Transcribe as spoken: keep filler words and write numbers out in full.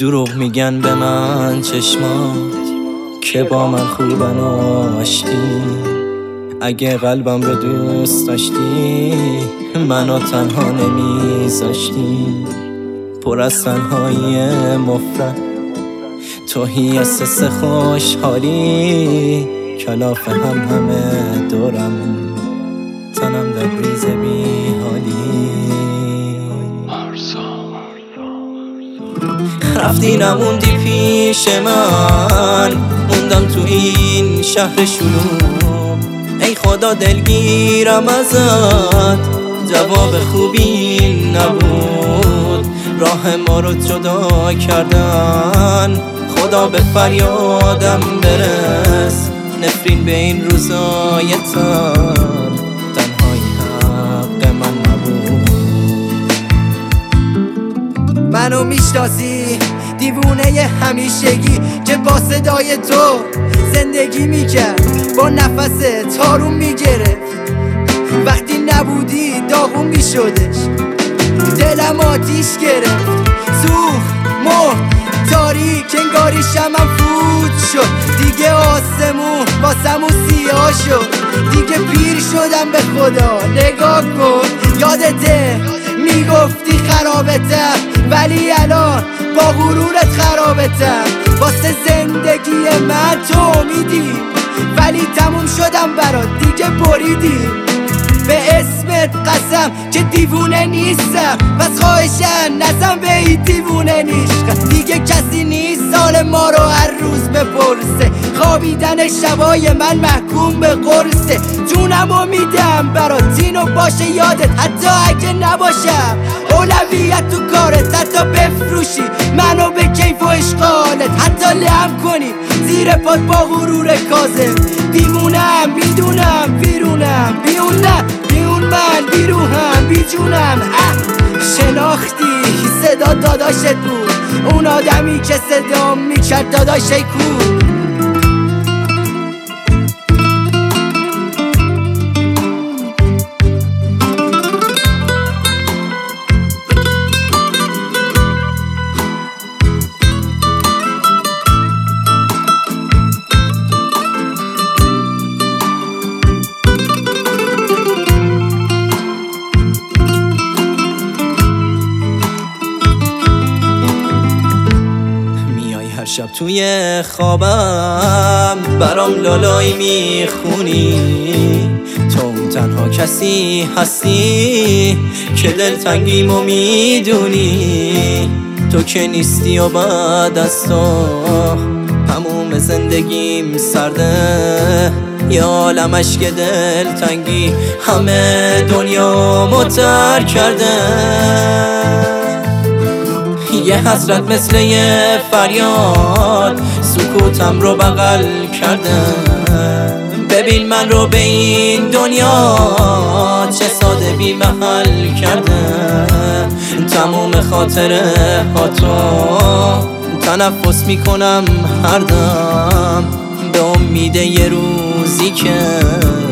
دروغ میگن به من چشمات که با من خوبن و آشتی. اگه قلبم رو دوست داشتی منو تنها نمیذاشتی. پر از تنهایی مفرد توهی احساس خوشحالی. کلاف هم همه دورم تنم لبریز بی حالی. رفتی نموندی پیش من، موندم تو این شهر شلوغ. ای خدا دلگیرم ازت، جواب خوبی نبود. راه ما رو جدا کردن، خدا به فریادم برس. نفرین به این روزای تر، تنهایی حق من نبود. منو میشناسی دیوونه همیشگی که با صدای تو زندگی میکرد، با نفس تارون میگرفت. وقتی نبودی داغون میشدش، دلم آتیش گرفت. سوخت مرد تاریک انگاری شمم فوت شد. دیگه آسمون واسمون سیاه شد. دیگه پیر شدم به خدا نگاه کن. یادته میگفتی خرابتم، ولی الان با غرورت خرابتم. واسه زندگی من تو میدی، ولی تموم شدم برات دیگه بریدی. به اسمت قسم که دیوونه نیستم، پس خواهشن نزن به این دیوونه نیست. دیگه کسی نیست سال ما رو هر روز بپرسه. خوابیدن شبای من محکوم به قرصه. جونمو میدم برات اینو باشه یادت، حتی اگه نباشم اولویت تو کارت. حتی بفروشی منو به کیف و اشغالت، حتی لم کنی زیر پات با غرور کاذب. دیوونم میدونم بیرونم بیونم بیون من بیروهم بیجونم. شناختی صدا داداشت بود، اون آدمی که صدا میکرد داداشی کو. شب توی خوابم برام لالایی میخونی. تو تنها کسی هستی که دلتنگیمو میدونی. تو که نیستی و بعد از تو هموم زندگیم سرده. یه عالم اشک دلتنگی همه دنیا متر کرده. یه حسرت مثل یه فریاد سکوتم رو بغل کرده. ببین من رو به این دنیا چه ساده بی محل کرده. تموم خاطره ها تو تنفس میکنم هر دم، به امید یه روزی که